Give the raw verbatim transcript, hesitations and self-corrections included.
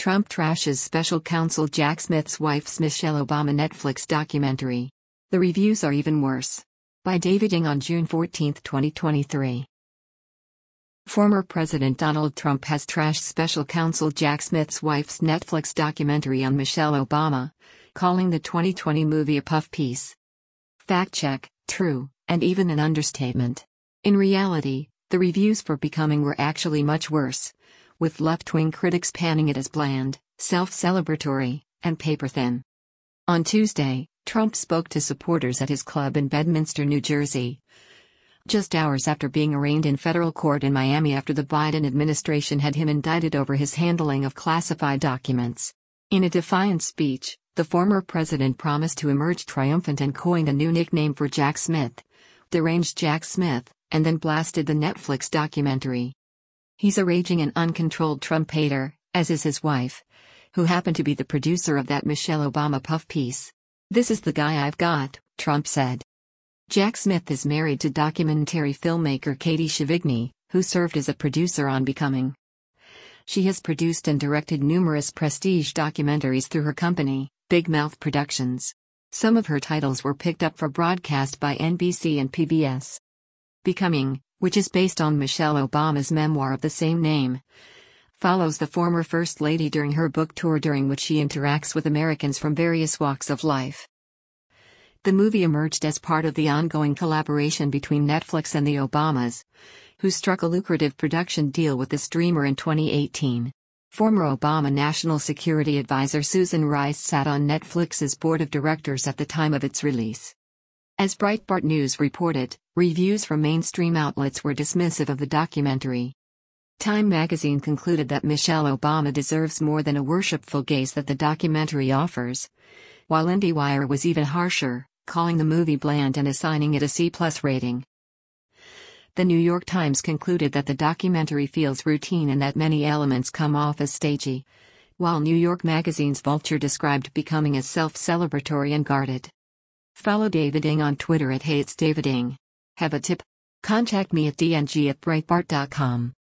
Trump trashes special counsel Jack Smith's wife's Michelle Obama Netflix documentary. The reviews are even worse. By David Ng on June fourteenth, twenty twenty-three. Former President Donald Trump has trashed special counsel Jack Smith's wife's Netflix documentary on Michelle Obama, calling the twenty twenty movie a puff piece. Fact check, true, and even an understatement. In reality, the reviews for Becoming were actually much worse, with left-wing critics panning it as bland, self-celebratory, and paper-thin. On Tuesday, Trump spoke to supporters at his club in Bedminster, New Jersey, just hours after being arraigned in federal court in Miami after the Biden administration had him indicted over his handling of classified documents. In a defiant speech, the former president promised to emerge triumphant and coined a new nickname for Jack Smith, Deranged Jack Smith, and then blasted the Netflix documentary. He's a raging and uncontrolled Trump hater, as is his wife, who happened to be the producer of that Michelle Obama puff piece. "This is the guy I've got," Trump said. Jack Smith is married to documentary filmmaker Katie Shavigny, who served as a producer on Becoming. She has produced and directed numerous prestige documentaries through her company, Big Mouth Productions. Some of her titles were picked up for broadcast by N B C and P B S. Becoming, which is based on Michelle Obama's memoir of the same name, follows the former First Lady during her book tour, during which she interacts with Americans from various walks of life. The movie emerged as part of the ongoing collaboration between Netflix and the Obamas, who struck a lucrative production deal with the streamer in twenty eighteen. Former Obama National Security Advisor Susan Rice sat on Netflix's board of directors at the time of its release. As Breitbart News reported, reviews from mainstream outlets were dismissive of the documentary. Time magazine concluded that Michelle Obama deserves more than a worshipful gaze that the documentary offers, while IndieWire was even harsher, calling the movie bland and assigning it a C plus rating. The New York Times concluded that the documentary feels routine and that many elements come off as stagey, while New York Magazine's Vulture described Becoming as self-celebratory and guarded. Follow David Ng on Twitter at Hey It's David Ng. Have a tip? Contact me at d n g at breitbart dot com.